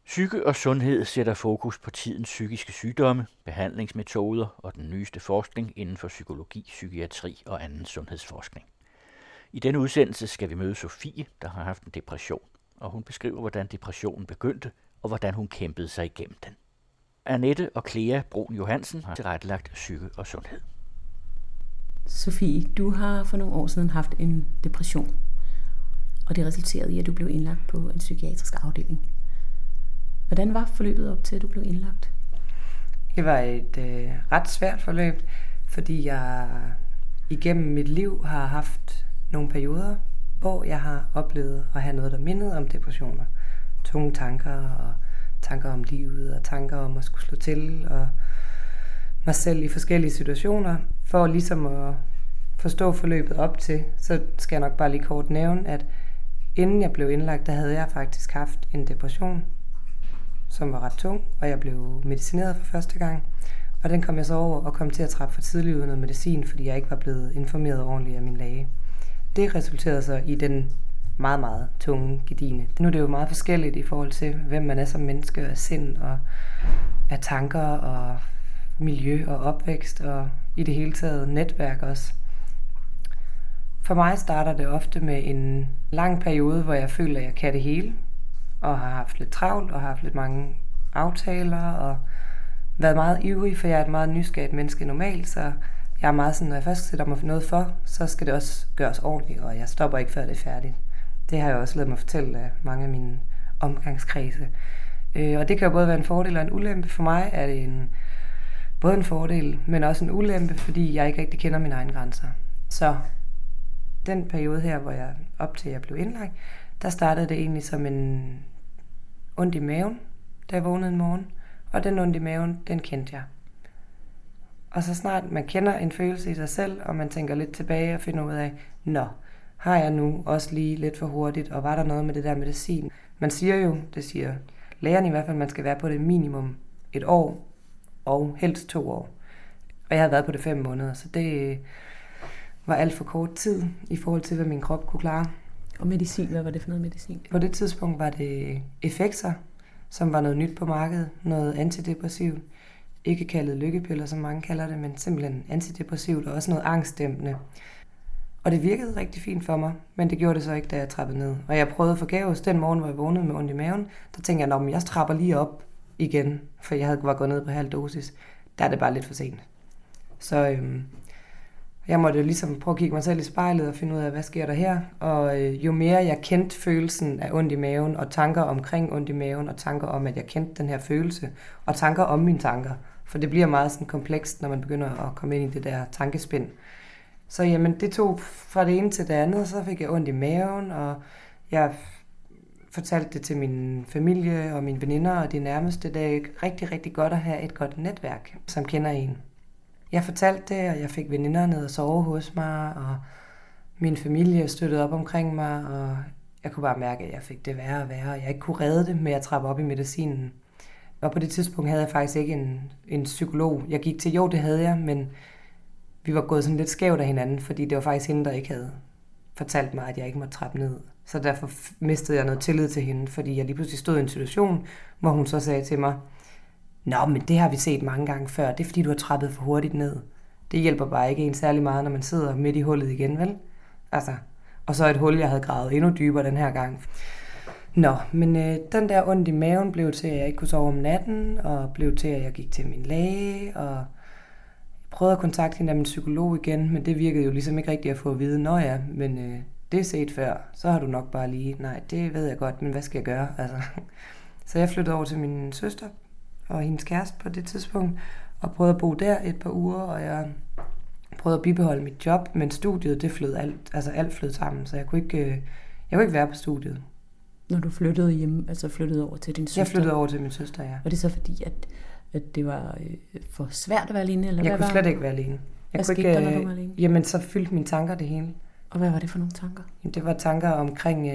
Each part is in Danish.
Psyke og sundhed sætter fokus på tidens psykiske sygdomme, behandlingsmetoder og den nyeste forskning inden for psykologi, psykiatri og anden sundhedsforskning. I denne udsendelse skal vi møde Sofie, der har haft en depression, og hun beskriver, hvordan depressionen begyndte og hvordan hun kæmpede sig igennem den. Annette og Clea Brun Johansen har tilrettelagt psyke og sundhed. Sofie, du har for nogle år siden haft en depression, og det resulterede i, at du blev indlagt på en psykiatrisk afdeling. Hvordan var forløbet op til, at du blev indlagt? Det var et ret svært forløb, fordi jeg igennem mit liv har haft nogle perioder, hvor jeg har oplevet at have noget, der mindede om depressioner. Tunge tanker og tanker om livet og tanker om at skulle slå til og mig selv i forskellige situationer. For ligesom at forstå forløbet op til, så skal jeg nok bare lige kort nævne, at inden jeg blev indlagt, der havde jeg faktisk haft en depression, som var ret tung, og jeg blev medicineret for første gang. Og den kom jeg så over og kom til at træffe for tidligt ud noget medicin, fordi jeg ikke var blevet informeret ordentligt af min læge. Det resulterede så i den meget, meget tunge gedigne. Nu er det jo meget forskelligt i forhold til, hvem man er som menneske, af sind og af tanker og miljø og opvækst og i det hele taget netværk også. For mig starter det ofte med en lang periode, hvor jeg føler, at jeg kan det hele, og har haft lidt travlt og har haft lidt mange aftaler og været meget ivrig, for jeg er et meget nysgerrigt menneske normalt, så jeg er meget sådan, når jeg først sætter mig noget for, så skal det også gøres ordentligt, og jeg stopper ikke, før det er færdigt. Det har jeg også ladet mig fortælle af mange af mine omgangskredse. Og det kan jo både være en fordel og en ulempe. For mig er det både en fordel, men også en ulempe, fordi jeg ikke rigtig kender mine egne grænser. Så den periode her, hvor jeg op til jeg blev indlagt, der startede det egentlig som en ondt i maven, da jeg vågnede en morgen. Og den ondt i maven, den kendte jeg. Og så snart man kender en følelse i sig selv, og man tænker lidt tilbage og finder ud af, har jeg nu også lige lidt for hurtigt, og var der noget med det der medicin? Man siger jo, det siger lægerne i hvert fald, man skal være på det minimum 1 år, og helst 2 år. Og jeg havde været på det 5 måneder, så det var alt for kort tid i forhold til, hvad min krop kunne klare. Og medicin, hvad var det for noget medicin? På det tidspunkt var det Effexor, som var noget nyt på markedet, noget antidepressivt. Ikke kaldet lykkepiller, som mange kalder det, men simpelthen antidepressivt og også noget angstdæmpende. Og det virkede rigtig fint for mig, men det gjorde det så ikke, da jeg trappede ned. Og jeg prøvede forgæves den morgen, hvor jeg vågnede med ondt i maven. Der tænkte jeg, jeg trapper lige op igen, for jeg var gået ned på halv dosis. Der er det bare lidt for sent. Så jeg måtte jo ligesom prøve at kigge mig selv i spejlet og finde ud af, hvad sker der her. Og jo mere jeg kendte følelsen af ondt i maven, og tanker omkring ondt i maven, og tanker om, at jeg kendte den her følelse, og tanker om mine tanker. For det bliver meget sådan komplekst, når man begynder at komme ind i det der tankespind. Så jamen, det tog fra det ene til det andet, så fik jeg ondt i maven, og jeg fortalte det til min familie og mine veninder og de nærmeste. Det er rigtig, rigtig godt at have et godt netværk, som kender en. Jeg fortalte det, og jeg fik veninder ned og sove hos mig, og min familie støttede op omkring mig, og jeg kunne bare mærke, at jeg fik det værre og værre, og jeg ikke kunne redde det med at trappe op i medicinen. Og på det tidspunkt havde jeg faktisk ikke en psykolog. Jeg gik til, det havde jeg, men vi var gået sådan lidt skævt af hinanden, fordi det var faktisk hende, der ikke havde fortalt mig, at jeg ikke måtte trappe ned. Så derfor mistede jeg noget tillid til hende, fordi jeg lige pludselig stod i en situation, hvor hun så sagde til mig, men det har vi set mange gange før, det er fordi, du har trappet for hurtigt ned. Det hjælper bare ikke en særlig meget, når man sidder midt i hullet igen, vel? Altså, og så et hul, jeg havde gravet endnu dybere den her gang. Men den der ondt i maven blev til, at jeg ikke kunne sove om natten, og blev til, at jeg gik til min læge, og jeg prøvede at kontakte hende af min psykolog igen, men det virkede jo ligesom ikke rigtigt at få at vide, men det er set før, så har du nok bare lige, nej, det ved jeg godt, men hvad skal jeg gøre? Altså. Så jeg flyttede over til min søster og hendes kæreste på det tidspunkt, og prøvede at bo der et par uger, og jeg prøvede at bibeholde mit job, men studiet, det flød alt flød sammen, så jeg kunne ikke være på studiet. Når du flyttede hjem, altså flyttede over til din søster? Jeg flyttede over til min søster, ja. Var det så fordi, at det var for svært at være alene? Eller jeg kunne slet ikke være alene. Hvad skete der, når du var alene? Jamen, så fyldte mine tanker det hele. Og hvad var det for nogle tanker? Det var tanker omkring,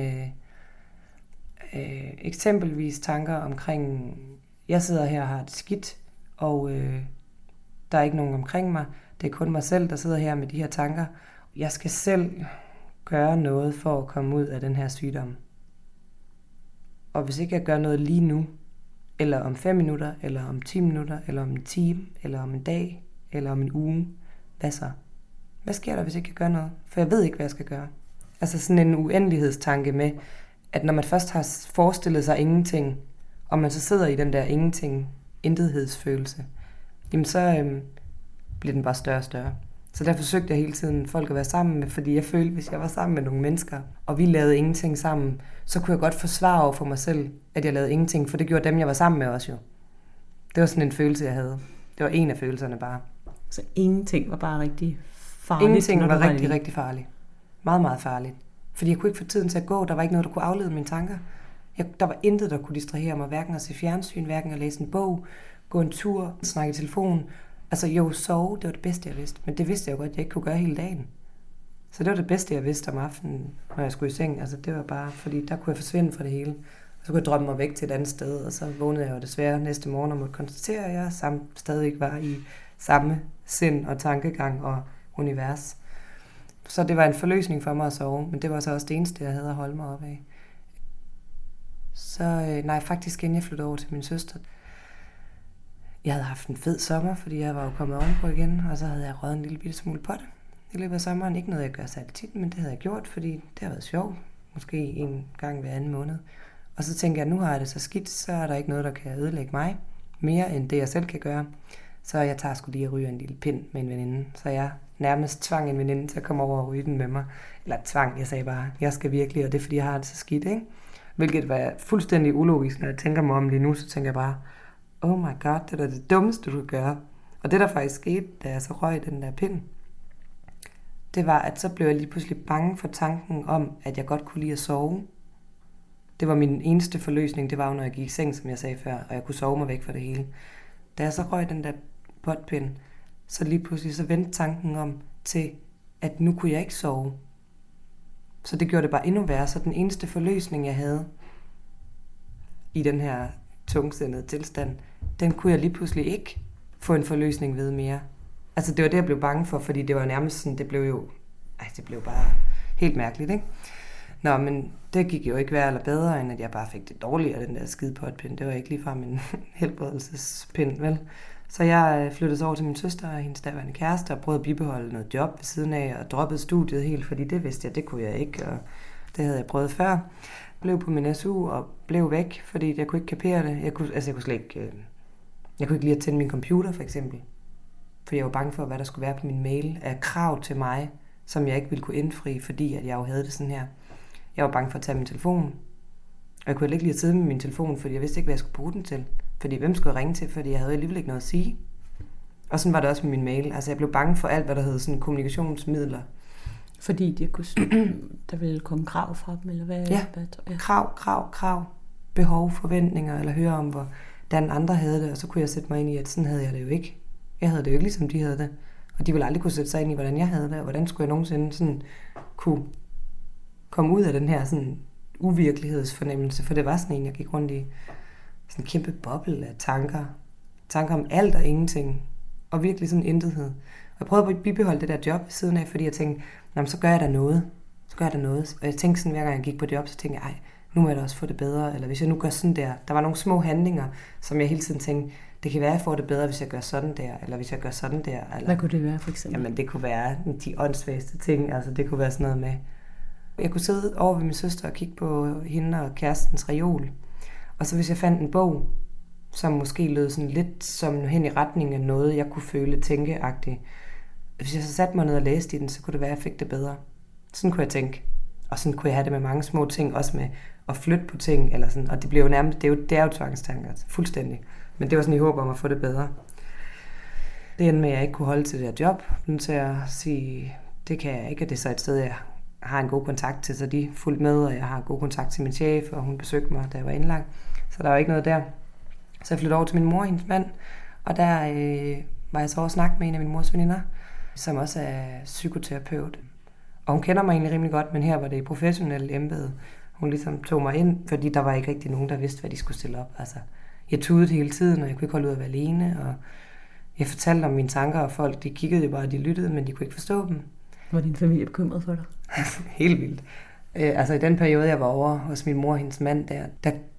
eksempelvis tanker omkring, jeg sidder her og har det skidt, og der er ikke nogen omkring mig. Det er kun mig selv, der sidder her med de her tanker. Jeg skal selv gøre noget for at komme ud af den her sygdom. Og hvis ikke jeg gør noget lige nu, eller om 5 minutter, eller om 10 minutter, eller om en time, eller om en dag, eller om en uge. Hvad så? Hvad sker der, hvis jeg ikke kan gøre noget? For jeg ved ikke, hvad jeg skal gøre. Altså sådan en uendelighedstanke med, at når man først har forestillet sig ingenting, og man så sidder i den der intethedsfølelse, jamen så bliver den bare større og større. Så der forsøgte jeg hele tiden folk at være sammen med, fordi jeg følte, hvis jeg var sammen med nogle mennesker, og vi lavede ingenting sammen, så kunne jeg godt forsvare over for mig selv, at jeg lavede ingenting, for det gjorde dem, jeg var sammen med også jo. Det var sådan en følelse, jeg havde. Det var en af følelserne bare. Så ingenting var bare rigtig farligt? Ingenting var rigtig, rigtig farligt. Meget, meget farligt. Fordi jeg kunne ikke få tiden til at gå. Der var ikke noget, der kunne aflede mine tanker. Der var intet, der kunne distrahere mig. Hverken at se fjernsyn, hverken at læse en bog, gå en tur, snakke i telefon. Altså jo, sove, det var det bedste, jeg vidste. Men det vidste jeg jo godt, at jeg ikke kunne gøre hele dagen. Så det var det bedste, jeg vidste om aftenen, når jeg skulle i seng. Altså det var bare, fordi der kunne jeg forsvinde fra det hele. Og så kunne jeg drømme mig væk til et andet sted, og så vågnede jeg jo desværre næste morgen og måtte konstatere, at jeg stadig var i samme sind og tankegang og univers. Så det var en forløsning for mig at sove, men det var så også det eneste, jeg havde at holde mig op af. Så faktisk inden jeg flyttede over til min søster. Jeg havde haft en fed sommer, fordi jeg var jo kommet ovenpå igen, og så havde jeg røget en lille bitte smule på det i løbet af sommeren. Ikke noget, jeg gør særlig tit, men det havde jeg gjort, fordi det har været sjovt. Måske en gang hver anden måned. Og så tænkte jeg, at nu har jeg det så skidt, så er der ikke noget, der kan ødelægge mig mere, end det jeg selv kan gøre. Så jeg tager sgu lige at ryge en lille pind med en veninde. Så jeg nærmest tvang en veninde til at komme over og ryge den med mig. Eller tvang, jeg sagde bare, jeg skal virkelig, og det er fordi, jeg har det så skidt, ikke? Hvilket var fuldstændig ulogisk, når jeg tænker mig om lige nu, så tænker jeg bare, oh my god, det er det dummeste, du kan gøre. Og det, der faktisk skete, da jeg så røg den der pind, det var, at så blev jeg lige pludselig bange for tanken om, at jeg godt kunne lide at sove. Det var min eneste forløsning, det var jo, når jeg gik i seng, som jeg sagde før, og jeg kunne sove mig væk fra det hele. Da jeg så røg den der potpind, så lige pludselig så vendte tanken om til, at nu kunne jeg ikke sove. Så det gjorde det bare endnu værre. Så den eneste forløsning, jeg havde i den her tungsindede tilstand, den kunne jeg lige pludselig ikke få en forløsning ved mere. Altså det var det, jeg blev bange for, fordi det var nærmest sådan, det blev bare helt mærkeligt, ikke? Nå, men det gik jo ikke værre eller bedre, end at jeg bare fik det dårligere, den der skide potpind. Det var ikke ligefrem en helbredelsespind, vel? Så jeg flyttede så over til min søster og hendes daværende kæreste og prøvede at bibeholde noget job ved siden af og droppede studiet helt, fordi det vidste jeg, det kunne jeg ikke, og det havde jeg prøvet før. Blev på min SU og blev væk, fordi jeg kunne ikke kapere det. Jeg kunne ikke lide at tænde min computer, for eksempel. For jeg var bange for, hvad der skulle være på min mail af krav til mig, som jeg ikke ville kunne indfri, fordi at jeg jo havde det sådan her. Jeg var bange for at tage min telefon. Og jeg kunne ikke lide at sidde med min telefon, fordi jeg vidste ikke, hvad jeg skulle bruge den til. Fordi hvem skulle jeg ringe til, fordi jeg havde alligevel ikke noget at sige. Og sådan var det også med min mail. Altså jeg blev bange for alt, hvad der hed sådan kommunikationsmidler. Fordi der ville komme krav fra dem, eller hvad? Ja, krav. Behov, forventninger, eller høre om, hvordan andre havde det. Og så kunne jeg sætte mig ind i, at sådan havde jeg det jo ikke. Jeg havde det jo ikke, ligesom de havde det. Og de ville aldrig kunne sætte sig ind i, hvordan jeg havde det. Og hvordan skulle jeg nogensinde sådan kunne komme ud af den her sådan uvirkelighedsfornemmelse. For det var sådan en, jeg gik rundt i. Sådan en kæmpe boble af tanker. Tanker om alt og ingenting. Og virkelig sådan intethed. Og jeg prøvede at bibeholde det der job ved siden af, fordi jeg tænkte, så gør jeg da noget. Og jeg tænkte sådan, hver gang jeg gik på job, så tænkte jeg, nu må jeg da også få det bedre. Eller hvis jeg nu gør sådan der. Der var nogle små handlinger, som jeg hele tiden tænkte, det kan være, at jeg får det bedre, hvis jeg gør sådan der. Eller hvis jeg gør sådan der. Eller, hvad kunne det være, for eksempel? Jamen, det kunne være de åndssvageste ting. Altså, det kunne være sådan noget med. Jeg kunne sidde over ved min søster og kigge på hende og kærestens reol. Og så hvis jeg fandt en bog, som måske lød sådan lidt som hen i retning af noget, jeg kunne føle tænkeagtigt. Hvis jeg så satte mig ned og læste i den, så kunne det være, at jeg fik det bedre. Sådan kunne jeg tænke. Og sådan kunne jeg have det med mange små ting, også med at flytte på ting. Eller sådan. Og det blev jo nærmest, det er jo tvangstanker, altså, fuldstændig. Men det var sådan i håb om at få det bedre. Det endte med, at jeg ikke kunne holde til det her job. Nu til at sige, det kan jeg ikke, og det er så et sted, jeg har en god kontakt til, så de fulgte med, og jeg har god kontakt til min chef, og hun besøgte mig, da jeg var indlagt. Så der var ikke noget der. Så jeg flyttede over til min mor og hendes mand, og der var jeg så over at snakke med en af mine mors veninder, som også er psykoterapeut. Og hun kender mig egentlig rimelig godt, men her var det i professionelt embede. Hun ligesom tog mig ind, fordi der var ikke rigtig nogen, der vidste, hvad de skulle stille op. Altså, jeg tudede hele tiden, og jeg kunne ikke holde ud at være alene, og jeg fortalte om mine tanker, og folk, de kiggede jo bare, og de lyttede, men de kunne ikke forstå dem. Var din familie bekymret for dig? Helt vildt. Altså i den periode, jeg var over hos min mor og hendes mand, der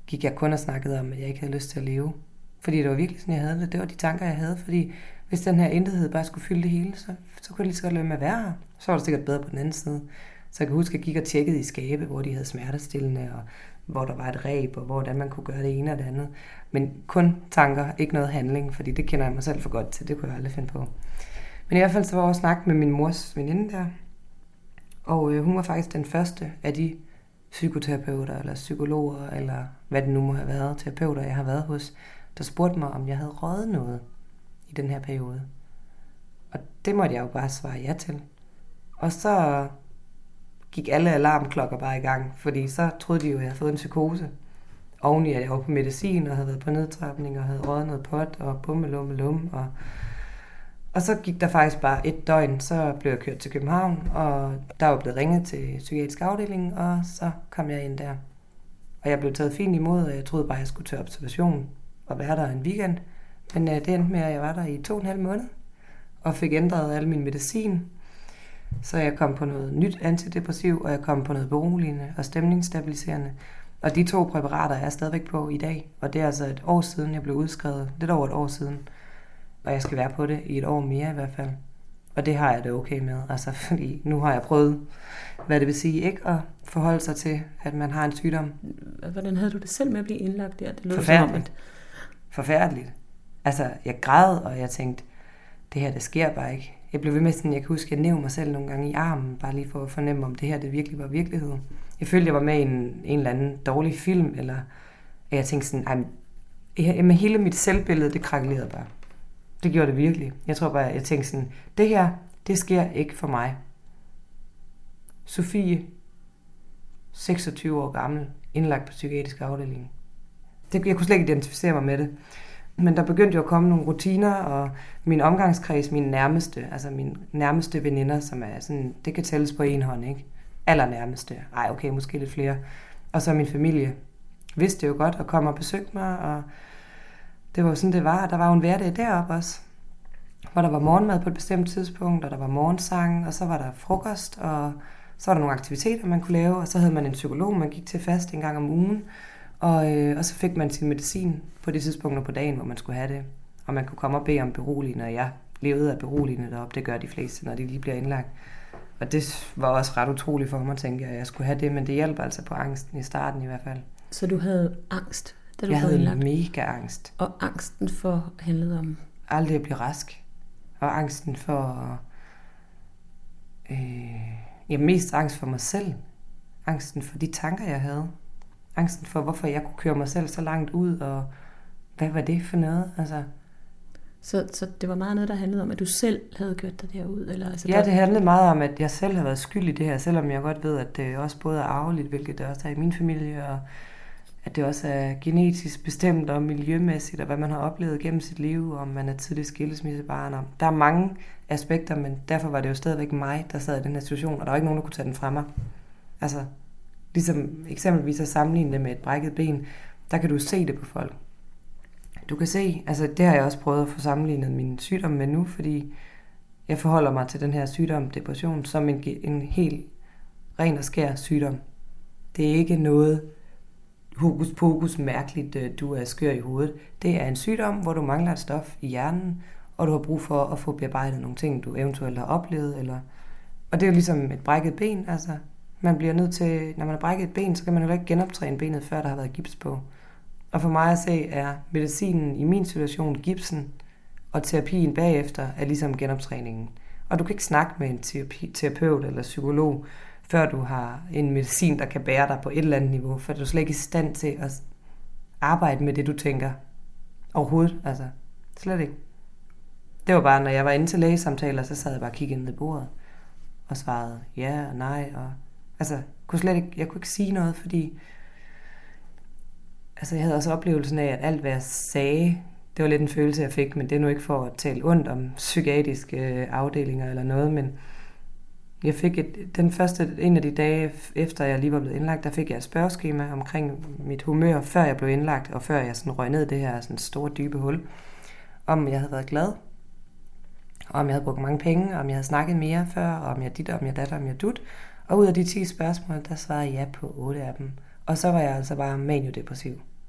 gik jeg kun og snakkede om, at jeg ikke havde lyst til at leve. Fordi det var virkelig sådan, jeg havde det. Det var de tanker, jeg havde. Fordi hvis den her intethed bare skulle fylde det hele, så kunne jeg lige så godt lade med at være her. Så var det sikkert bedre på den anden side. Så jeg kan huske, at jeg gik og tjekkede i skabe, hvor de havde smertestillende, og hvor der var et reb, og hvordan man kunne gøre det ene og det andet. Men kun tanker, ikke noget handling, fordi det kender jeg mig selv for godt til. Det kunne jeg aldrig finde på. Men i hvert fald så var jeg også snakket med min mors veninde der. Og hun var faktisk den første af de psykoterapeuter, eller psykologer, eller hvad det nu må have været, terapeuter, jeg har været hos, der spurgte mig, om jeg havde røget noget i den her periode. Og det måtte jeg jo bare svare ja til. Og så gik alle alarmklokker bare i gang, fordi så troede de jo, at jeg havde fået en psykose. Oveni at jeg var på medicin, og havde været på nedtrapning, og havde røget noget pot, og bummelum. Og så gik der faktisk bare 1 døgn, så blev jeg kørt til København, og der var blevet ringet til psykiatrisk afdeling, og så kom jeg ind der. Og jeg blev taget fint imod, og jeg troede bare, at jeg skulle til observation og være der en weekend. Men det endte med, at jeg var der i 2,5 måneder, og fik ændret al min medicin. Så jeg kom på noget nyt antidepressiv, og jeg kom på noget beroligende og stemningsstabiliserende. Og de 2 præparater er jeg stadigvæk på i dag, og det er altså 1 år siden, jeg blev udskrevet. Lidt over 1 år siden. Og jeg skal være på det i 1 år mere i hvert fald. Og det har jeg det okay med, altså fordi nu har jeg prøvet, hvad det vil sige ikke at forholde sig til, at man har en sygdom. Hvordan havde du det selv med at blive indlagt der? Det lød Forfærdeligt. Forfærdeligt. Altså, jeg græd, og jeg tænkte, det her, det sker bare ikke. Jeg blev ved med sådan, jeg kan huske, at jeg nævnte mig selv nogle gange i armen, bare lige for at fornemme, om det her, det virkelig var virkelighed. Jeg følte, jeg var med i en eller anden dårlig film, eller jeg tænkte sådan, med hele mit selvbillede, det krakelerede bare. Det gjorde det virkelig. Jeg tror bare, jeg tænkte sådan, det her, det sker ikke for mig. Sofie, 26 år gammel, indlagt på psykiatrisk afdeling. Jeg kunne slet ikke identificere mig med det. Men der begyndte jo at komme nogle rutiner, og min omgangskreds, mine nærmeste veninder, som er sådan, det kan tælles på en hånd, ikke? Allernærmeste. Ej, okay, måske lidt flere. Og så min familie vidste jo godt, og kom og besøgte mig, og det var jo sådan, det var. Der var jo en hverdag deroppe også, hvor der var morgenmad på et bestemt tidspunkt, og der var morgensang, og så var der frokost, og så var der nogle aktiviteter, man kunne lave, og så havde man en psykolog, man gik til fast en gang om ugen, og så fik man sin medicin på det tidspunkt på dagen, hvor man skulle have det. Og man kunne komme og bede om beroligende, og jeg levede af beroligende deroppe. Det gør de fleste, når de lige bliver indlagt. Og det var også ret utroligt for mig, tænkte jeg, at jeg skulle have det, men det hjælper altså på angsten i starten i hvert fald. Så du havde angst, da du blev indlagt? Jeg havde mega angst. Og angsten for handlede om? Aldrig at blive rask. Og angsten for... mest angst for mig selv. Angsten for de tanker, jeg havde. Angsten for, hvorfor jeg kunne køre mig selv så langt ud, og hvad var det for noget? Altså... Så det var meget noget, der handlede om, at du selv havde kørt dig derud? Eller, altså, ja, det handlede meget om, at jeg selv havde været skyld i det her, selvom jeg godt ved, at det også både er arveligt, hvilket det også er i min familie, og at det også er genetisk bestemt og miljømæssigt, og hvad man har oplevet gennem sit liv, og om man er tidlig skilsmissebarn. Der er mange aspekter, men derfor var det jo stadigvæk mig, der sad i den her situation, og der var ikke nogen, der kunne tage den fra mig. Altså, ligesom eksempelvis at sammenligne det med et brækket ben, der kan du se det på folk. Du kan se, altså det har jeg også prøvet at få sammenlignet min sygdom med nu, fordi jeg forholder mig til den her sygdom, depression, som en helt ren og skær sygdom. Det er ikke noget hokus pokus mærkeligt, du er skør i hovedet. Det er en sygdom, hvor du mangler et stof i hjernen, og du har brug for at få bearbejdet nogle ting, du eventuelt har oplevet. Og det er jo ligesom et brækket ben, altså man bliver nødt til, når man har brækket et ben, så kan man jo ikke genoptræne benet, før der har været gips på. Og for mig at se er medicinen i min situation gipsen, og terapien bagefter er ligesom genoptræningen. Og du kan ikke snakke med en terapeut eller psykolog, før du har en medicin, der kan bære dig på et eller andet niveau, for du er slet ikke i stand til at arbejde med det, du tænker. Overhovedet, altså. Slet ikke. Det var bare, når jeg var inde til lægesamtaler, så sad jeg bare og kiggede ind i bordet, og svarede ja og nej, og altså, jeg kunne ikke sige noget, fordi altså, jeg havde også oplevelsen af, at alt, hvad jeg sagde, det var lidt en følelse, jeg fik, men det er nu ikke for at tale ondt om psykiatriske afdelinger eller noget, men jeg fik en af de dage, efter jeg lige var blevet indlagt, der fik jeg et spørgeskema omkring mit humør, før jeg blev indlagt, og før jeg sådan røg ned i det her sådan store, dybe hul, om jeg havde været glad, og om jeg havde brugt mange penge, og om jeg havde snakket mere før, og om jeg dit, og om jeg datter, om jeg dut. Og ud af de 10 spørgsmål, der svarede jeg ja på 8 af dem. Og så var jeg altså bare maniodepressiv.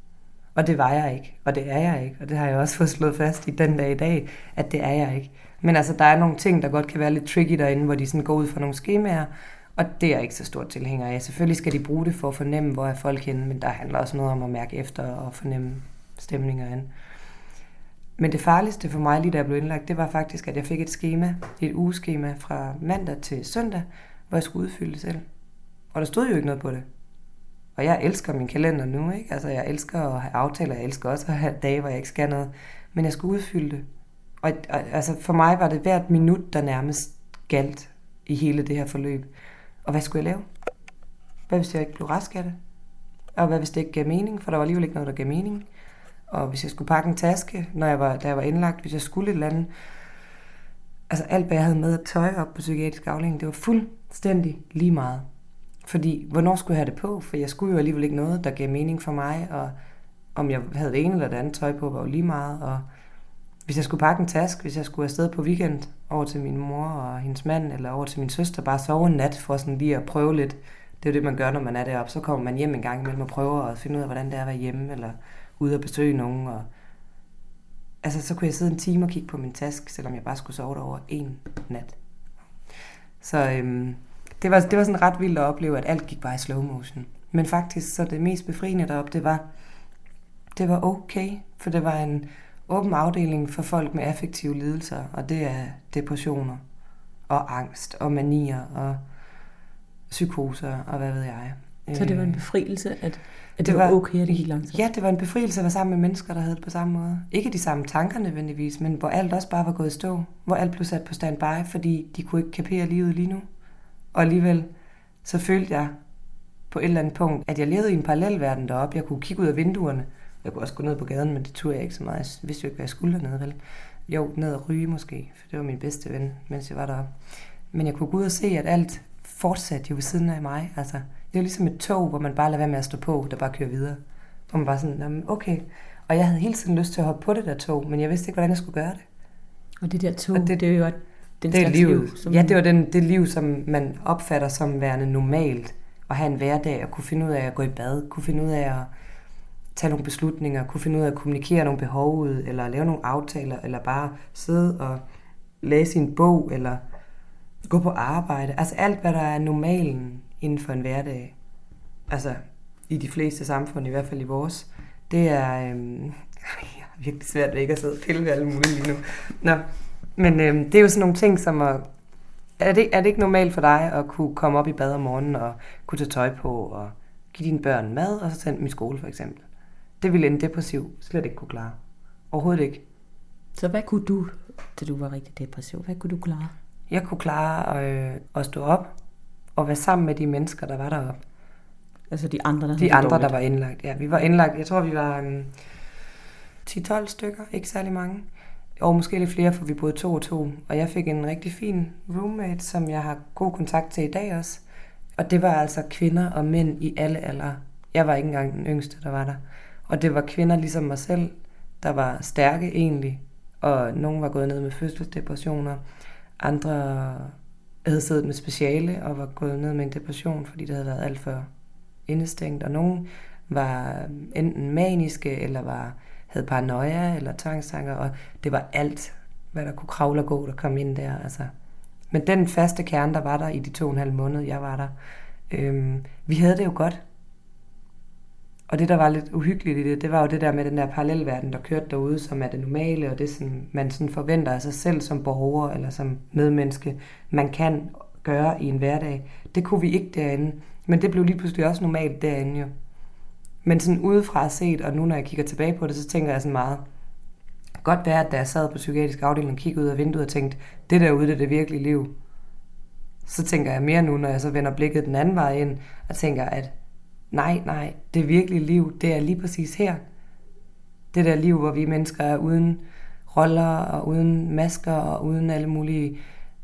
Og det var jeg ikke, og det er jeg ikke, og det har jeg også fået slået fast i den dag i dag, at det er jeg ikke. Men altså, der er nogle ting, der godt kan være lidt tricky derinde, hvor de sådan går ud fra nogle skemaer, og det er jeg ikke så stor tilhænger af. Selvfølgelig skal de bruge det for at fornemme, hvor er folk henne, men der handler også noget om at mærke efter og fornemme stemninger an. Men det farligste for mig, lige da jeg blev indlagt, det var faktisk, at jeg fik et schema, et ugeskema fra mandag til søndag, hvor jeg skulle udfylde det selv. Og der stod jo ikke noget på det. Og jeg elsker min kalender nu, ikke? Altså, jeg elsker at have aftaler, jeg elsker også at have dage, hvor jeg ikke skal noget. Men jeg skulle udfylde det. Og altså, for mig var det hvert minut, der nærmest galt i hele det her forløb. Og hvad skulle jeg lave? Hvad hvis jeg ikke blev rask af det? Og hvad hvis det ikke gav mening? For der var alligevel ikke noget, der gav mening. Og hvis jeg skulle pakke en taske, da jeg var indlagt, hvis jeg skulle et eller andet. Altså alt, hvad jeg havde med at tøj op på psykiatrisk afdeling, det var fuldstændig lige meget. Fordi, hvornår skulle jeg have det på? For jeg skulle jo alligevel ikke noget, der gav mening for mig. Og om jeg havde det ene eller det andet tøj på, var jo lige meget. Og hvis jeg skulle pakke en taske, hvis jeg skulle afsted på weekend over til min mor og hendes mand, eller over til min søster, bare sove en nat for sådan lige at prøve lidt. Det er jo det, man gør, når man er deroppe. Så kommer man hjem en gang imellem og prøver at finde ud af, hvordan det er at være hjemme, eller ude og besøge nogen. Og altså, så kunne jeg sidde en time og kigge på min taske, selvom jeg bare skulle sove derover en nat. Så det var sådan ret vildt at opleve, at alt gik bare i slow motion. Men faktisk, så det mest befriende deroppe, det var okay, for det var en åben afdeling for folk med affektive lidelser, og det er depressioner, og angst, og manier, og psykoser, og hvad ved jeg. Så det var en befrielse, at det var okay, at det gik langsomt? Ja, det var en befrielse at være sammen med mennesker, der havde det på samme måde. Ikke de samme tanker nødvendigvis, men hvor alt også bare var gået i stå. Hvor alt blev sat på standby, fordi de kunne ikke kapere livet lige nu. Og alligevel, så følte jeg på et eller andet punkt, at jeg levede i en parallelverden deroppe. Jeg kunne kigge ud af vinduerne. Jeg kunne også gå ned på gaden, men det turde jeg ikke så meget. Jeg vidste jo ikke, hvad jeg skulle dernede, vel? Jo, ned og ryge måske, for det var min bedste ven, mens jeg var deroppe. Men jeg kunne gå ud og se, at alt fortsatte jo ved siden af mig. Altså, det var ligesom et tog, hvor man bare lader være med at stå på, der bare kører videre. Og man bare sådan, okay. Og jeg havde hele tiden lyst til at hoppe på det der tog, men jeg vidste ikke, hvordan jeg skulle gøre det. Og det der tog, og det er jo den det slags livet. liv. Som... Ja, det var det liv, som man opfatter som værende normalt. At have en hverdag, og kunne finde ud af at gå i bad, kunne finde ud af at tage nogle beslutninger, kunne finde ud af at kommunikere nogle behov ud, eller lave nogle aftaler, eller bare sidde og læse en bog, eller gå på arbejde. Altså alt, hvad der er normalen inden for en hverdag. Altså i de fleste samfund, i hvert fald i vores, det er virkelig svært ved ikke at sidde og pille ved alle mulige lige nu. Nå. Men det er jo sådan nogle ting, som er det ikke normalt for dig at kunne komme op i bad om morgenen og kunne tage tøj på og give dine børn mad og så sende dem i skole for eksempel. Det ville en depressiv slet ikke kunne klare. Overhovedet ikke. Så hvad kunne du, da du var rigtig depressiv, hvad kunne du klare? Jeg kunne klare at stå op og være sammen med de mennesker, der var deroppe. Altså de andre, der var indlagt. Ja, vi var indlagt. Jeg tror, vi var 10-12 stykker, ikke særlig mange. Og måske lidt flere, for vi boede 2 og 2. Og jeg fik en rigtig fin roommate, som jeg har god kontakt til i dag også. Og det var altså kvinder og mænd i alle aldre. Jeg var ikke engang den yngste, der var der. Og det var kvinder ligesom mig selv, der var stærke egentlig. Og nogle var gået ned med fødselsdepressioner. Andre havde siddet med speciale og var gået ned med en depression, fordi det havde været alt for indestængt. Og nogle var enten maniske, eller havde paranoia eller tvangstanker, og det var alt, hvad der kunne kravle og gå, der kom ind der. Altså. Men den faste kerne, der var der i de 2,5 måneder, jeg var der, vi havde det jo godt. Og det, der var lidt uhyggeligt i det var jo det der med den der parallelverden, der kørte derude, som er det normale, og det, som man sådan forventer af sig selv som borger eller som medmenneske, man kan gøre i en hverdag. Det kunne vi ikke derinde. Men det blev lige pludselig også normalt derinde jo. Men sådan udefra set, og nu når jeg kigger tilbage på det, så tænker jeg sådan meget, godt være, at da jeg sad på psykiatrisk afdeling og kiggede ud af vinduet og tænkte, det derude, det er det virkelige liv. Så tænker jeg mere nu, når jeg så vender blikket den anden vej ind, og tænker, at nej, det virkelige liv, det er lige præcis her. Det der liv, hvor vi mennesker er uden roller, og uden masker, og uden alle mulige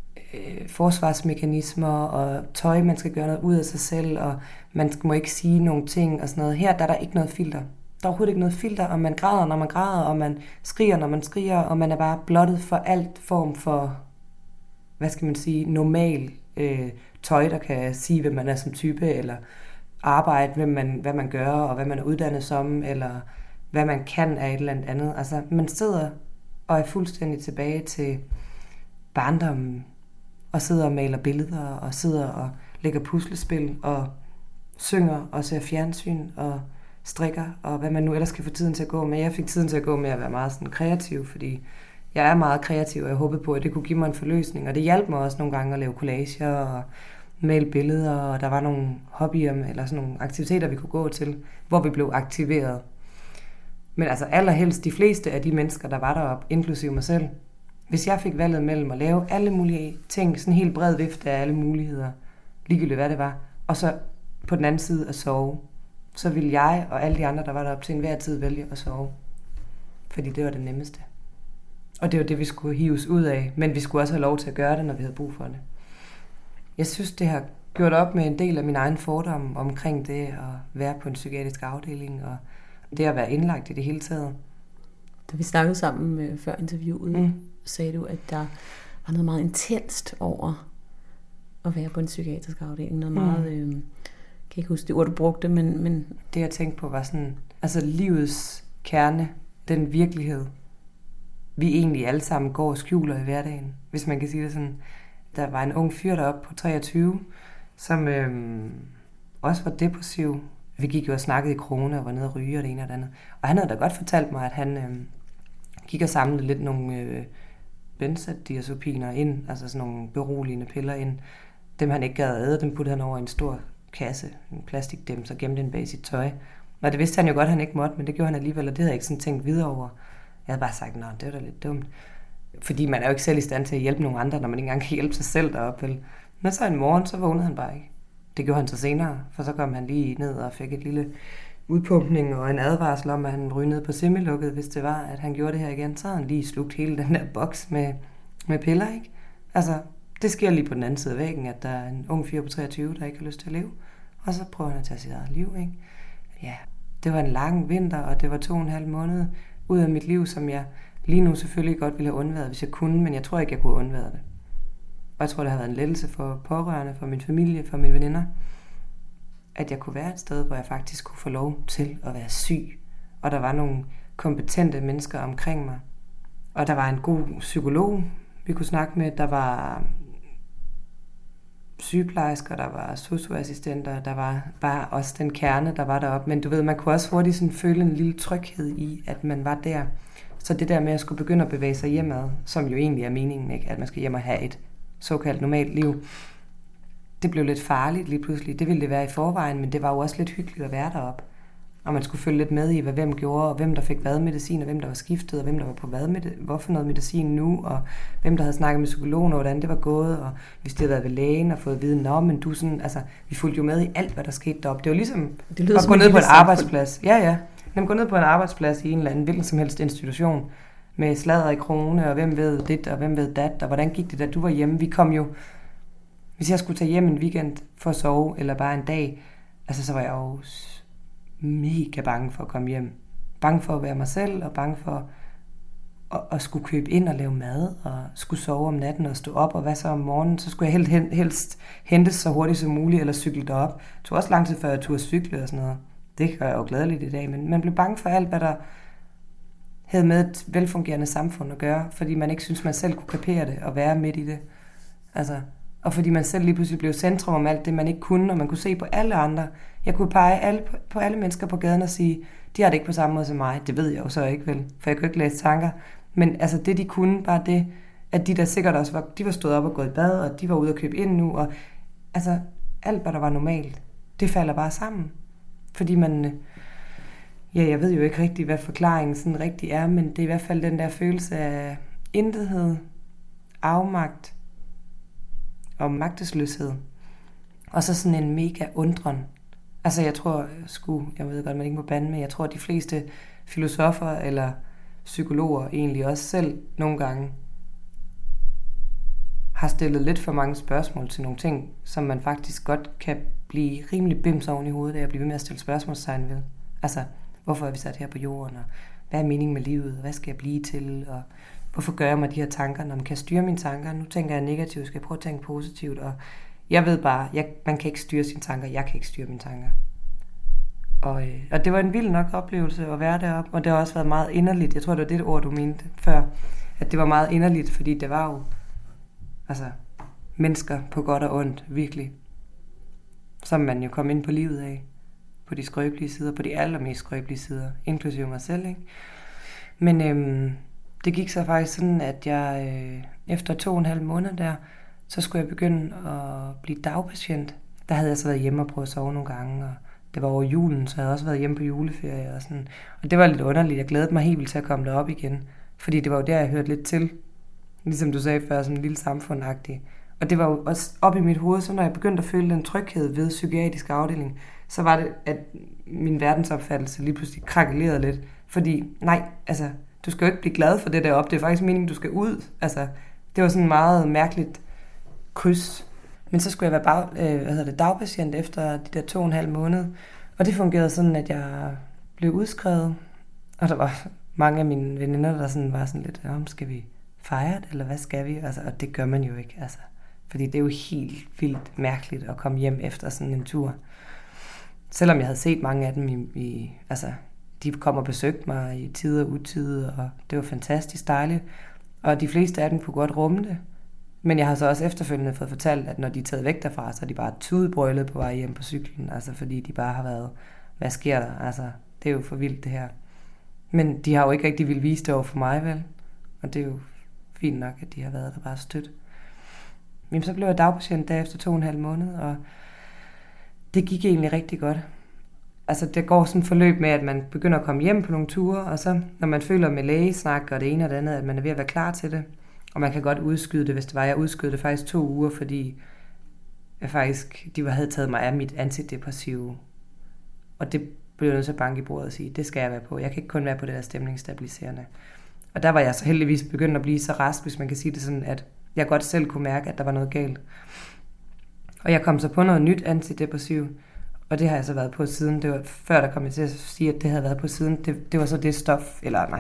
forsvarsmekanismer, og tøj, man skal gøre noget ud af sig selv, og man må ikke sige nogle ting, og sådan noget. Her der er der ikke noget filter. Der er overhovedet ikke noget filter, og man græder, når man græder, og man skriger, når man skriger, og man er bare blottet for alt form for, hvad skal man sige, normal tøj, der kan sige, hvem man er som type, eller arbejde, hvad man gør, og hvad man er uddannet som, eller hvad man kan af et eller andet. Altså, man sidder og er fuldstændig tilbage til barndommen, og sidder og maler billeder, og sidder og lægger puslespil, og synger, og ser fjernsyn, og strikker, og hvad man nu ellers kan få tiden til at gå med. Jeg fik tiden til at gå med at være meget sådan kreativ, fordi jeg er meget kreativ, og jeg håbede på, at det kunne give mig en forløsning, og det hjalp mig også nogle gange at lave collager, og male billeder, og der var nogle hobbyer, eller sådan nogle aktiviteter, vi kunne gå til, hvor vi blev aktiveret. Men altså allerhelst de fleste af de mennesker, der var deroppe, inklusive mig selv, hvis jeg fik valget mellem at lave alle mulige ting, sådan en helt bred vifte af alle muligheder, ligegyldigt hvad det var, og så på den anden side at sove, så ville jeg og alle de andre, der var deroppe til enhver tid, vælge at sove. Fordi det var det nemmeste. Og det var det, vi skulle hives ud af, men vi skulle også have lov til at gøre det, når vi havde brug for det. Jeg synes, det har gjort op med en del af min egen fordom omkring det at være på en psykiatrisk afdeling, og det at være indlagt i det hele taget. Da vi snakkede sammen før interviewet, sagde du, at der var noget meget intenst over at være på en psykiatrisk afdeling. Noget meget, kan ikke huske det ord, du brugte, men... Det jeg tænkte på var sådan, altså livets kerne, den virkelighed, vi egentlig alle sammen går og skjuler i hverdagen, hvis man kan sige det sådan. Der var en ung fyr deroppe på 23, som også var depressiv. Vi gik jo og snakkede i krone og var nede og ryge og det ene og det andet. Og han havde da godt fortalt mig, at han gik og samlede lidt nogle benzodiazepiner ind, altså sådan nogle beroligende piller ind. Dem han ikke gad æde, dem puttede han over i en stor kasse, en plastikdims, og gemte den bag sit tøj. Og det vidste han jo godt, han ikke måtte, men det gjorde han alligevel, og det havde jeg ikke sådan tænkt videre over. Jeg havde bare sagt, nå, det var da lidt dumt. Fordi man er jo ikke selv i stand til at hjælpe nogen andre, når man ikke engang kan hjælpe sig selv deroppe. Vel? Men så en morgen, så vågnede han bare ikke. Det gjorde han så senere, for så kom han lige ned og fik et lille udpumpning og en advarsel om, at han ryge ned på semilukket, hvis det var, at han gjorde det her igen. Så havde han lige slugt hele den der boks med piller, ikke? Altså, det sker lige på den anden side af væggen, at der er en ung fyr på 23, der ikke har lyst til at leve. Og så prøver han at tage sit eget liv, ikke? Ja, det var en lang vinter, og det var 2,5 måneder ud af mit liv, som jeg lige nu selvfølgelig godt ville have undværet, hvis jeg kunne, men jeg tror ikke, jeg kunne undvære det. Og jeg tror, det har været en lettelse for pårørende, for min familie, for mine veninder, at jeg kunne være et sted, hvor jeg faktisk kunne få lov til at være syg. Og der var nogle kompetente mennesker omkring mig. Og der var en god psykolog, vi kunne snakke med. Der var sygeplejersker, der var sosu-assistenter, der var bare også den kerne, der var deroppe. Men du ved, man kunne også hurtigt sådan føle en lille tryghed i, at man var der. Så det der med at skulle begynde at bevæge sig hjemad, som jo egentlig er meningen, ikke? At man skal hjem og have et såkaldt normalt liv, det blev lidt farligt lige pludselig. Det ville det være i forvejen, men det var jo også lidt hyggeligt at være deroppe. Og man skulle følge lidt med i, hvad hvem gjorde, og hvem der fik hvad medicin, og hvem der var skiftet, og hvem der var på hvorfor noget medicin nu, og hvem der havde snakket med psykologen, og hvordan det var gået, og hvis de havde været ved lægen og fået at vide, nå, men du sådan, altså, vi fulgte jo med i alt, hvad der skete deroppe. Det var ligesom at gå ned på en arbejdsplads. Ja. Jamen, gå ned på en arbejdsplads i en eller anden hvilken som helst institution, med sladder i krone, og hvem ved dit, og hvem ved dat, og hvordan gik det, da du var hjemme? Vi kom jo, hvis jeg skulle tage hjem en weekend for at sove, eller bare en dag, altså så var jeg jo mega bange for at komme hjem. Bange for at være mig selv, og bange for at skulle købe ind og lave mad, og skulle sove om natten og stå op, og hvad så om morgenen, så skulle jeg helst hentes så hurtigt som muligt, eller cykle derop. Det tog også lang tid før jeg turde cykle og sådan noget. Det gør jeg jo gladeligt i dag, men man blev bange for alt, hvad der havde med et velfungerende samfund at gøre, fordi man ikke synes man selv kunne kapere det, og være midt i det. Altså, og fordi man selv lige pludselig blev centrum om alt det, man ikke kunne, og man kunne se på alle andre. Jeg kunne pege på alle mennesker på gaden og sige, de har det ikke på samme måde som mig. Det ved jeg jo så ikke, vel, for jeg kunne ikke læse tanker. Men altså det, de kunne, bare det, at de der sikkert også var, de var stået op og gået i bad, og de var ude og købe ind nu, og altså alt, hvad der var normalt, det falder bare sammen. Fordi man, ja, jeg ved jo ikke rigtig, hvad forklaringen sådan rigtig er, men det er i hvert fald den der følelse af intethed, afmagt og magtesløshed. Og så sådan en mega undren. Altså jeg tror, jeg ved godt, man ikke må bande, men jeg tror, at de fleste filosofer eller psykologer egentlig også selv nogle gange har stillet lidt for mange spørgsmål til nogle ting, som man faktisk godt kan blive rimelig bims oven i hovedet af at blive ved med at stille spørgsmålstegn ved. Altså, hvorfor er vi sat her på jorden, og hvad er meningen med livet, og hvad skal jeg blive til, og hvorfor gør jeg mig de her tanker, når man kan styre mine tanker? Nu tænker jeg negativt, skal jeg prøve at tænke positivt, og jeg ved bare, man kan ikke styre sine tanker, jeg kan ikke styre mine tanker. Og det var en vild nok oplevelse at være deroppe, og det har også været meget inderligt. Jeg tror, det var det ord, du mente før, at det var meget inderligt, fordi det var jo mennesker på godt og ondt, virkelig, som man jo kom ind på livet af, på de skrøbelige sider, på de allermest skrøbelige sider, inklusive mig selv, ikke? Men det gik så faktisk sådan, at jeg efter 2,5 måneder der, så skulle jeg begynde at blive dagpatient. Der havde jeg så været hjemme og prøvet at sove nogle gange, og det var over julen, så jeg havde også været hjemme på juleferie og sådan. Og det var lidt underligt. Jeg glædede mig helt vildt til at komme derop igen, fordi det var jo der, jeg hørte lidt til. Ligesom du sagde før, som en lille samfundagtig. Og det var jo også op i mit hoved, så når jeg begyndte at føle den tryghed ved psykiatrisk afdeling, så var det, at min verdensopfattelse lige pludselig krakelerede lidt. Fordi, nej, altså, du skal jo ikke blive glad for det deroppe. Det er faktisk meningen, du skal ud. Altså, det var sådan meget mærkeligt kryds. Men så skulle jeg være dagpatient efter de der 2,5 måneder. Og det fungerede sådan, at jeg blev udskrevet. Og der var mange af mine veninder, der sådan var sådan lidt, skal vi fejre det, eller hvad skal vi? Altså, og det gør man jo ikke, altså. Fordi det er jo helt vildt mærkeligt at komme hjem efter sådan en tur. Selvom jeg havde set mange af dem de kom og besøgte mig i tid og utid, og det var fantastisk dejligt. Og de fleste af dem kunne godt rumme det. Men jeg har så også efterfølgende fået fortalt, at når de er taget væk derfra, så er de bare tudebrølet på vej hjem på cyklen. Altså fordi de bare har været, hvad sker der? Altså, det er jo for vildt det her. Men de har jo ikke rigtig ville vise det over for mig, vel? Og det er jo fint nok, at de har været der bare stødt. Men så blev jeg dagpatient der efter 2,5 måneder, og det gik egentlig rigtig godt. Altså, det går sådan et forløb med, at man begynder at komme hjem på nogle ture, og så, når man føler med lægesnak og det ene og det andet, at man er ved at være klar til det, og man kan godt udskyde det, hvis det var. Jeg udskød det faktisk 2 uger, fordi de havde taget mig af mit antidepressive, og det blev jeg nødt til at banke i bordet og sige, det skal jeg være på. Jeg kan ikke kun være på det der stemningsstabiliserende. Og der var jeg så heldigvis begyndt at blive så rask, hvis man kan sige det sådan, at jeg godt selv kunne mærke, at der var noget galt. Og jeg kom så på noget nyt antidepressiv, og det har jeg så været på siden. Det var før, der kom jeg til at sige, at det havde været på siden. Det var så det stof,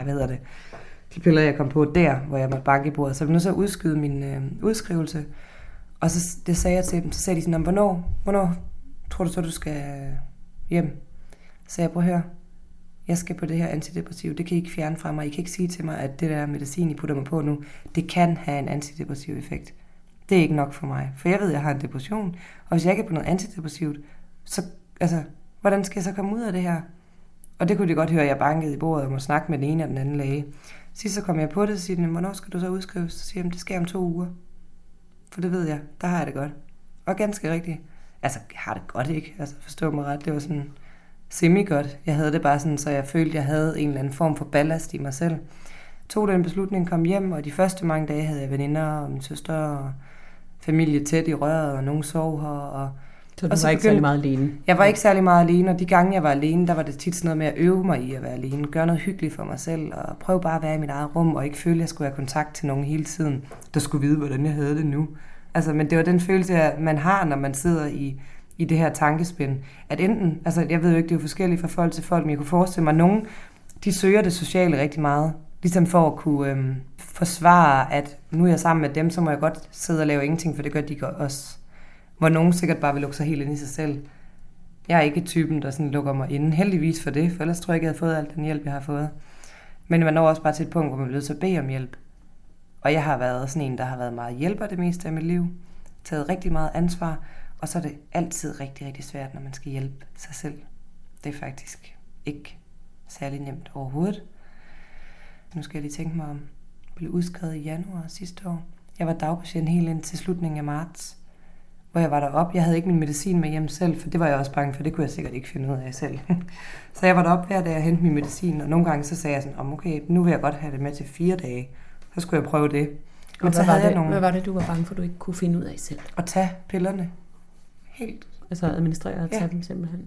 de piller, jeg kom på der, hvor jeg måtte banke i bordet. Så jeg blev nødt til at udskyde min udskrivelse. Og så det sagde jeg til dem, så sagde de sådan, hvornår tror du så, du skal hjem? Så sagde jeg, prøv at høre, jeg skal på det her antidepressiv, det kan I ikke fjerne fra mig. I kan ikke sige til mig, at det der medicin, I putter mig på nu, det kan have en antidepressiv effekt. Det er ikke nok for mig, for jeg ved, at jeg har en depression, og hvis jeg ikke er på noget antidepressivt, så, hvordan skal jeg så komme ud af det her? Og det kunne de godt høre, at jeg bankede i bordet og måtte snakke med den ene og den anden læge. Sidst så kom jeg på det, og siger, hvornår skal du så udskrives? Så siger jeg, det skal jeg om 2 uger. For det ved jeg, der har jeg det godt. Og ganske rigtigt. Altså, jeg har det godt ikke, forstå mig ret, det var sådan semi-godt. Jeg havde det bare sådan, så jeg følte, jeg havde en eller anden form for ballast i mig selv. Tog den beslutning, kom hjem, og de første mange dage havde jeg veninder og min søster og familie tæt i røret, og nogen sov her. Så du var ikke særlig meget alene? Jeg var ikke særlig meget alene, og de gange, jeg var alene, der var det tit sådan noget med at øve mig i at være alene. Gøre noget hyggeligt for mig selv, og prøve bare at være i mit eget rum, og ikke føle, at jeg skulle have kontakt til nogen hele tiden, der skulle vide, hvordan jeg havde det nu. Men det var den følelse, man har, når man sidder i det her tankespind. At enten, jeg ved jo ikke, det er jo forskelligt fra folk til folk, men jeg kunne forestille mig, at nogen, de søger det sociale rigtig meget. Ligesom for at kunne forsvare, at nu er jeg sammen med dem, så må jeg godt sidde og lave ingenting, for det gør de også. Hvor nogen sikkert bare vil lukke sig helt ind i sig selv. Jeg er ikke typen, der sådan lukker mig inde. Heldigvis for det, for ellers tror jeg ikke, jeg havde fået al den hjælp, jeg har fået. Men man når også bare til et punkt, hvor man bliver nødt til at bede om hjælp. Og jeg har været sådan en, der har været meget hjælper det meste af mit liv. Taget rigtig meget ansvar. Og så er det altid rigtig, rigtig svært, når man skal hjælpe sig selv. Det er faktisk ikke særlig nemt overhovedet. Nu skal jeg lige tænke mig om. Jeg blev udskrevet i januar sidste år. Jeg var dagpatient helt ind til slutningen af marts, hvor jeg var deroppe. Jeg havde ikke min medicin med hjem selv, for det var jeg også bange for. Det kunne jeg sikkert ikke finde ud af selv. Så jeg var deroppe hver dag og hentede min medicin, og nogle gange så sagde jeg sådan, okay, nu vil jeg godt have det med til 4 dage. Så skulle jeg prøve det. Men så havde jeg nogle... Hvad var det, du var bange for, du ikke kunne finde ud af selv? At tage pillerne. Helt. Administrere og tage dem simpelthen?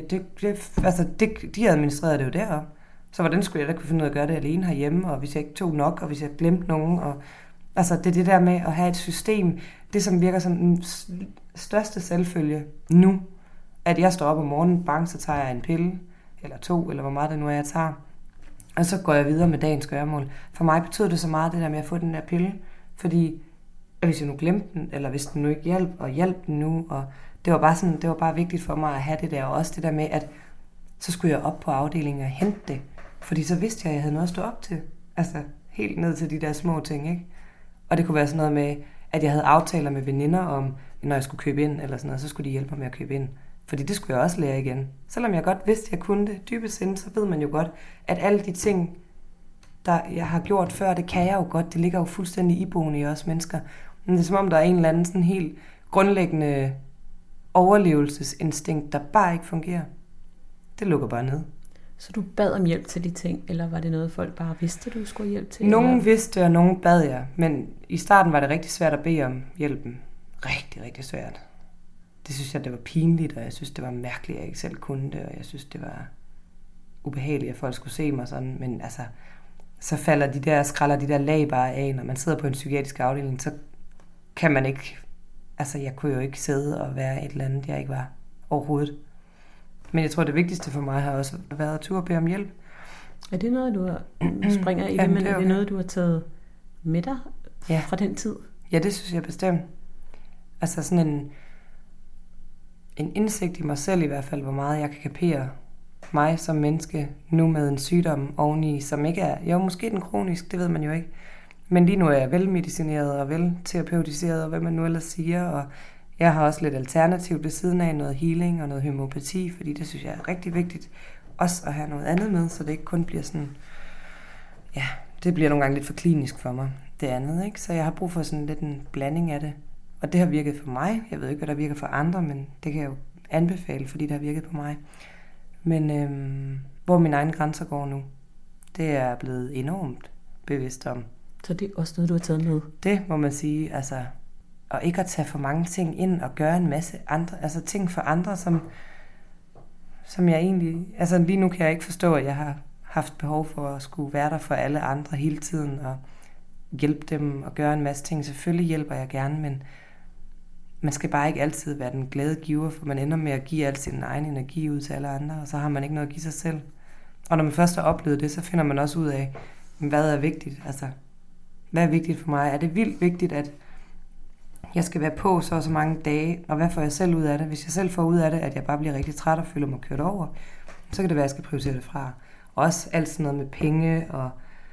De administrerede det jo deroppe. Så hvordan skulle jeg da kunne finde ud af at gøre det alene herhjemme, og hvis jeg ikke tog nok, og hvis jeg glemte nogen. Og, det er det der med at have et system, det som virker som den største selvfølge nu, at jeg står op om morgenen, bang, så tager jeg en pille, eller 2, eller hvor meget det nu er, jeg tager. Og så går jeg videre med dagens gøremål. For mig betød det så meget, det der med at få den der pille, fordi hvis jeg nu glemte den, eller hvis den nu ikke hjalp, og hjalp den nu, og det var bare vigtigt for mig at have det der, og også det der med, at så skulle jeg op på afdelingen og hente det. Fordi så vidste jeg, at jeg havde noget at stå op til. Altså helt ned til de der små ting, ikke? Og det kunne være sådan noget med, at jeg havde aftaler med veninder om, når jeg skulle købe ind, eller sådan noget, så skulle de hjælpe mig med at købe ind. Fordi det skulle jeg også lære igen. Selvom jeg godt vidste, at jeg kunne det dybest set, så ved man jo godt, at alle de ting, der jeg har gjort før, det kan jeg jo godt. Det ligger jo fuldstændig iboende i os mennesker. Men det er som om, der er en eller anden sådan helt grundlæggende overlevelsesinstinkt, der bare ikke fungerer. Det lukker bare ned. Så du bad om hjælp til de ting, eller var det noget, folk bare vidste, du skulle hjælp til? Nogen vidste, og nogen bad jeg. Men i starten var det rigtig svært at bede om hjælpen. Rigtig, rigtig svært. Det synes jeg, det var pinligt, og jeg synes, det var mærkeligt, at jeg ikke selv kunne det, og jeg synes, det var ubehageligt, at folk skulle se mig sådan. Men altså, så skræller de der lag bare af, når man sidder på en psykiatrisk afdeling, så kan man ikke, altså jeg kunne jo ikke sidde og være et eller andet, jeg ikke var overhovedet. Men jeg tror, det vigtigste for mig har også været at turde bede om hjælp. Er det noget, du springer i det, men er det noget, du har taget med dig fra den tid? Ja, det synes jeg bestemt. Altså sådan en indsigt i mig selv i hvert fald, hvor meget jeg kan kapere mig som menneske nu med en sygdom oveni, som ikke er, jo måske den kronisk, det ved man jo ikke. Men lige nu er jeg velmedicineret og velterapeutiseret, og hvad man nu ellers siger, og jeg har også lidt alternativt ved siden af, noget healing og noget homøopati, fordi det synes jeg er rigtig vigtigt. Også at have noget andet med, så det ikke kun bliver sådan, ja, det bliver nogle gange lidt for klinisk for mig, det andet, ikke? Så jeg har brug for sådan lidt en blanding af det. Og det har virket for mig. Jeg ved ikke, hvad der virker for andre, men det kan jeg jo anbefale, fordi det har virket på mig. Men hvor mine egne grænser går nu, det er jeg blevet enormt bevidst om. Så det er også noget, du har taget med? Det må man sige, altså. Og ikke at tage for mange ting ind og gøre en masse andre, altså ting for andre, som jeg egentlig, altså lige nu kan jeg ikke forstå, at jeg har haft behov for at skulle være der for alle andre hele tiden og hjælpe dem og gøre en masse ting. Selvfølgelig hjælper jeg gerne, men man skal bare ikke altid være den glade giver, for man ender med at give al sin egen energi ud til alle andre, og så har man ikke noget at give sig selv. Og når man først har oplevet det, så finder man også ud af, hvad er vigtigt. Altså, hvad er vigtigt for mig? Er det vildt vigtigt, at jeg skal være på så mange dage, og hvad får jeg selv ud af det? Hvis jeg selv får ud af det, at jeg bare bliver rigtig træt og føler mig kørt over, så kan det være, at jeg skal prioritere det fra. Også alt sådan noget med penge og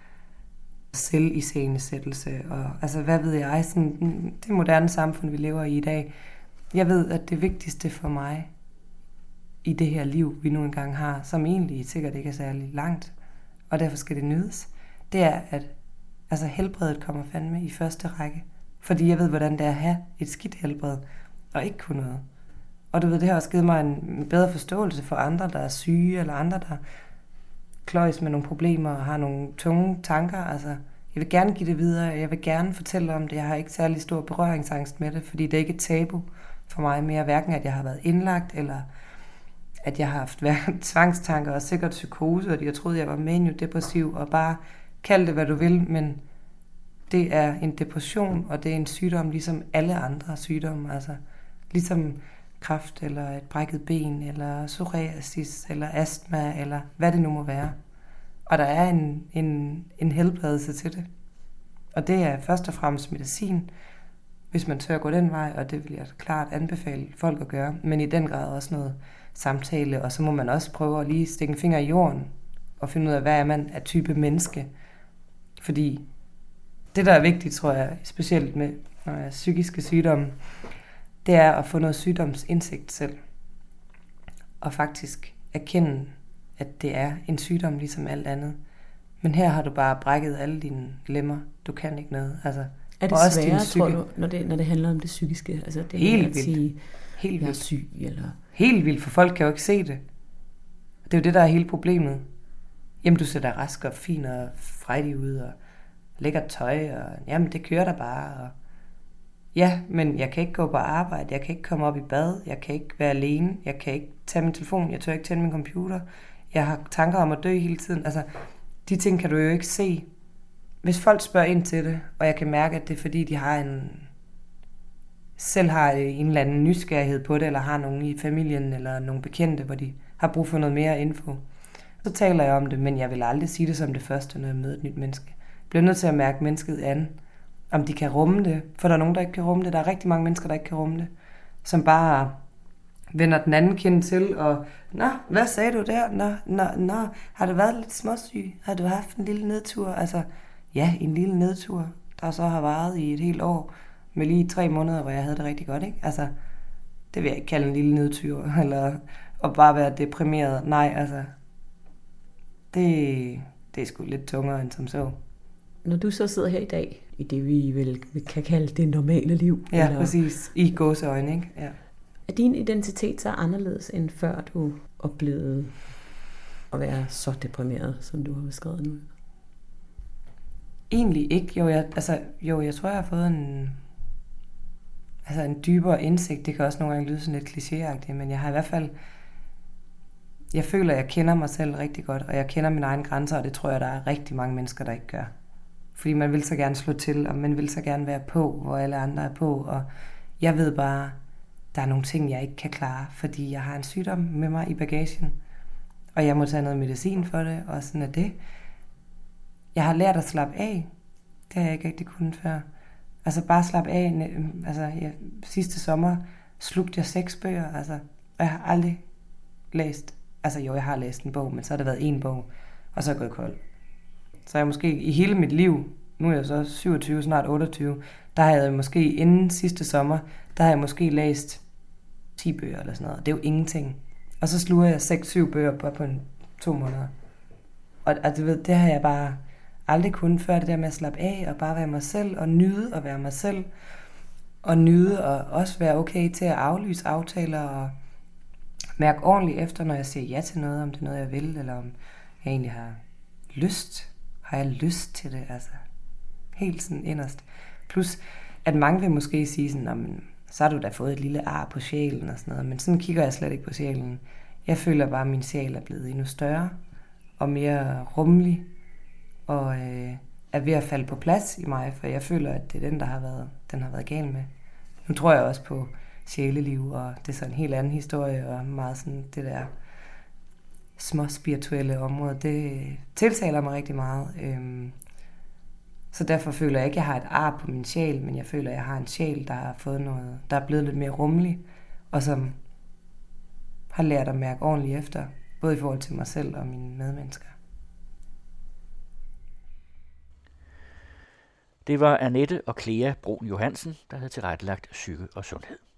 selviscenesættelse, og altså hvad ved jeg, sådan, det moderne samfund, vi lever i dag. Jeg ved, at det vigtigste for mig i det her liv, vi nu engang har, som egentlig sikkert ikke er særlig langt, og derfor skal det nydes, det er, at altså, helbredet kommer fandme i første række. Fordi jeg ved, hvordan det er at have et skidt helbred, og ikke kunne noget. Og du ved, det har også givet mig en bedre forståelse for andre, der er syge, eller andre, der kløjes med nogle problemer og har nogle tunge tanker. Altså, jeg vil gerne give det videre, jeg vil gerne fortælle om det. Jeg har ikke særlig stor berøringsangst med det, fordi det er ikke et tabu for mig mere, hverken at jeg har været indlagt, eller at jeg har haft tvangstanker og sikkert psykose, og jeg troede, jeg var maniodepressiv, og bare kald det, hvad du vil, men det er en depression, og det er en sygdom, ligesom alle andre sygdomme, altså ligesom kræft, eller et brækket ben, eller psoriasis, eller astma, eller hvad det nu må være. Og der er en helbredelse til det. Og det er først og fremmest medicin, hvis man tør gå den vej, og det vil jeg klart anbefale folk at gøre, men i den grad også noget samtale, og så må man også prøve at lige stikke en finger i jorden, og finde ud af, hvad er man af type menneske. Fordi det, der er vigtigt, tror jeg, specielt med psykiske sygdomme, det er at få noget sygdomsindsigt selv. Og faktisk erkende, at det er en sygdom ligesom alt andet. Men her har du bare brækket alle dine lemmer. Du kan ikke noget. Altså, er det sværere, tror du, når det handler om det psykiske? Altså det helt vildt. Sige, helt vildt. Syg, eller... Helt vildt, for folk kan jo ikke se det. Det er jo det, der er hele problemet. Jamen, du ser da rask og fin og frejdig ud, og lækkert tøj, og jamen, det kører der bare. Og ja, men jeg kan ikke gå på arbejde, jeg kan ikke komme op i bad, jeg kan ikke være alene, jeg kan ikke tage min telefon, jeg tør ikke tænde min computer, jeg har tanker om at dø hele tiden. Altså, de ting kan du jo ikke se. Hvis folk spørger ind til det, og jeg kan mærke, at det er fordi, de har selv har en eller anden nysgerrighed på det, eller har nogen i familien, eller nogle bekendte, hvor de har brug for noget mere info, så taler jeg om det, men jeg vil aldrig sige det som det første, når jeg møder et nyt menneske. Jeg bliver nødt til at mærke mennesket an, om de kan rumme det, for der er nogen, der ikke kan rumme det. Der er rigtig mange mennesker, der ikke kan rumme det, som bare vender den anden kind til, og nå, hvad sagde du der? Nå, har du været lidt småsyg? Har du haft en lille nedtur? Altså, ja, en lille nedtur, der så har varet i et helt år, med lige 3 måneder, hvor jeg havde det rigtig godt, ikke? Altså, det vil jeg ikke kalde en lille nedtur, eller at bare være deprimeret. Nej, altså, det er sgu lidt tungere end som så. Når du så sidder her i dag, i det vi vel kan kalde det normale liv. Ja, eller... præcis. I gåseøjne, ikke? Ja. Er din identitet så anderledes, end før du oplevede at være så deprimeret, som du har beskrevet nu? Egentlig ikke. Jeg tror, jeg har fået en dybere indsigt. Det kan også nogle gange lyde sådan lidt klichéagtigt, men jeg har i hvert fald... Jeg føler, at jeg kender mig selv rigtig godt, og jeg kender mine egne grænser, og det tror jeg, der er rigtig mange mennesker, der ikke gør. Fordi man vil så gerne slå til, og man vil så gerne være på, hvor alle andre er på, og jeg ved bare, der er nogle ting, jeg ikke kan klare, fordi jeg har en sygdom med mig i bagagen, og jeg må tage noget medicin for det, og sådan er det. Jeg har lært at slappe af. Det har jeg ikke rigtig kunnet før. Altså bare slappe af. Sidste sommer slugte jeg 6 bøger, og jeg har aldrig læst. Jeg har læst en bog, men så har det været 1 bog, og så er jeg gået kold. Så jeg måske i hele mit liv, nu er jeg så 27, snart 28, der har jeg måske inden sidste sommer, der har jeg måske læst 10 bøger eller sådan noget. Det er jo ingenting. Og så sluger jeg 6-7 bøger på 2 måneder. Og du ved, det har jeg bare aldrig kunnet før, det der med at slappe af og bare være mig selv og nyde at være mig selv. Og nyde og også være okay til at aflyse aftaler og mærke ordentligt efter, når jeg siger ja til noget, om det er noget, jeg vil, eller om jeg egentlig har lyst. Har jeg lyst til det, altså. Helt sådan inderst. Plus, at mange vil måske sige sådan, så har du da fået et lille ar på sjælen og sådan noget, men sådan kigger jeg slet ikke på sjælen. Jeg føler bare, at min sjæl er blevet endnu større og mere rummelig, og er ved at falde på plads i mig, for jeg føler, at det er den har været gal med. Nu tror jeg også på sjæleliv, og det er så en helt anden historie, og meget sådan det der små spirituelle område, det tiltaler mig rigtig meget. Så derfor føler jeg ikke, at jeg har et ar på min sjæl, men jeg føler, at jeg har en sjæl, der har fået noget, der er blevet lidt mere rummelig, og som har lært at mærke ordentligt efter, både i forhold til mig selv og mine medmennesker. Det var Annette og Clea Brun Johansen, der havde tilrettelagt Psyke og Sundhed.